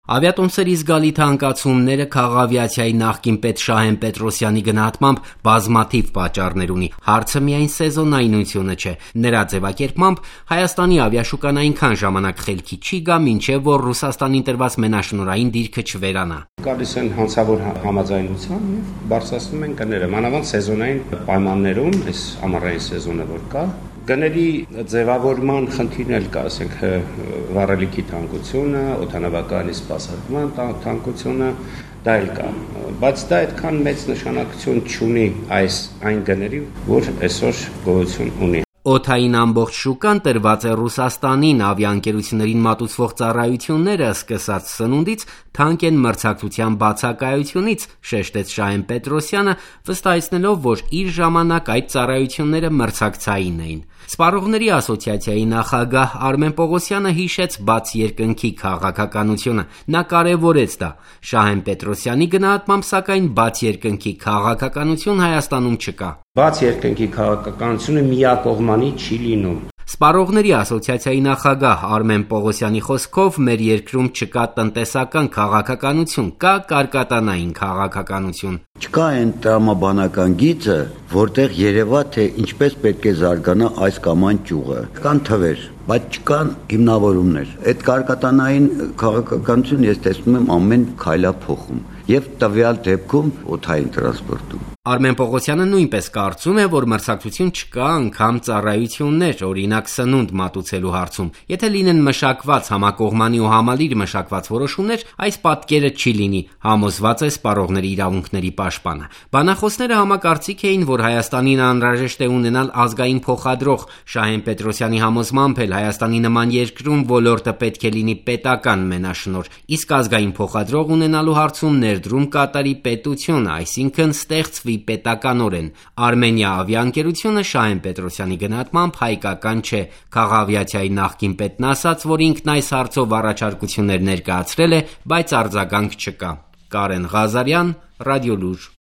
Ավիատոմսերի զգալի թանկացումները քաղավիացիայի նախկին պետ Շահեն Պետրոսյանի գնահատմամբ բազմաթիվ պատճառներ ունի։ Հարցը միայն սեզոնայնությունը չէ։ Նրա ձևակերպմամբ Հայաստանի ավիաշուկան այնքան ժամանակ խելքի չի գա, մինչև որ Ռուսաստանին տրված մենաշնորհային դիրքը չվերանա։ Գալիս են հանցավոր համաձայնության եւ բարձրացնում են գները, մանավանդ սեզոնային պայմաններում, այս ամառային սեզոնը որ կա, գների ձևավորման խնդիրն էլ կա, ասենք վառելիքի թանկությունը, օդանավակայանի սպասարկման թանկությունը, դա էլ կա, բայց դա այդքան մեծ նշանակություն չունի այն գների, որ այսօր գոյություն ունի։ Օդային ամբողջ շուկան տրված է Ռուսաստանին, ավիաընկերություններին մատուցվող ծառայությունները սկսած սնունդից թանկ են մրցակցության բացակայությունից, շեշտեց Շահեն Պետրոսյանը, վստահեցնելով, որ իր ժամանակ այդ ծառայությունները մրցակցային էին։ Սպառողների ասոցիացիայի նախագահ Արմեն Պողոսյանը հիշեց բաց երկնքի քաղաքականությունը։ Նա կարևորեց դա։ Շահեն Պետրոսյանի գնահատմամբ, սակայն բաց երկնքի քաղաքականություն Հայաստանում չկա։ Բաց երկնքի քաղաքականությունը միակողմանի չի լինում։ Սպառողների ասոցիացիայի նախագահ Արմեն Պողոսյանի խոսքով մեր երկրում չկա տնտեսական քաղաքականություն, կա կարկատանային քաղաքականություն։ Չկա այն տրամաբանական գիծը, որտեղ երևա թե ինչպես պետք է զարգանա այս կամ այն ճյուղը։ Կան թվեր, բայց չկան հիմնավորումներ։ Այդ կարկատանային քաղաքականություն ես տեսնում եմ ամեն քայլափոխում եւ տվյալ դեպքում օդային տրանսպորտում։ Արմեն Պողոսյանը նույնպես կարծում է, որ մրցակցություն չկա անգամ ծառայություններ, օրինակ սնունդ մատուցելու հարցում։ Եթե լինեն մշակված համակողմանի ու համալիր մշակված որոշումներ, այս պատկերը չի լինի, համոզված է սպառողների իրավունքների պաշտպանը։ Բանախոսները համակարծիք էին, որ Հայաստանին անհրաժեշտ է ունենալ ազգային փոխադրող։ Շահեն Պետրոսյանի համոզմամբ էլ Հայաստանի նման երկրում ոլորտը պետք է լինի պետական մենաշնորհ, իսկ ազգային փոխադրող ունենալու հարցում ներդրում կատարի պետությունը, այսինքն ստեղծվի պետականորեն։ Արմենիա ավիաընկերությունը Շահեն Պետրոսյանի գնահատմամբ հայկական չէ։ Քաղավիացիայի նախկին պետն ասաց, որ ինքն այս հարցով առաջարկություններ ներկայացրել է, բայց արձագանք չկա։ Կարեն Ղազարյան, Ռադիոլուր։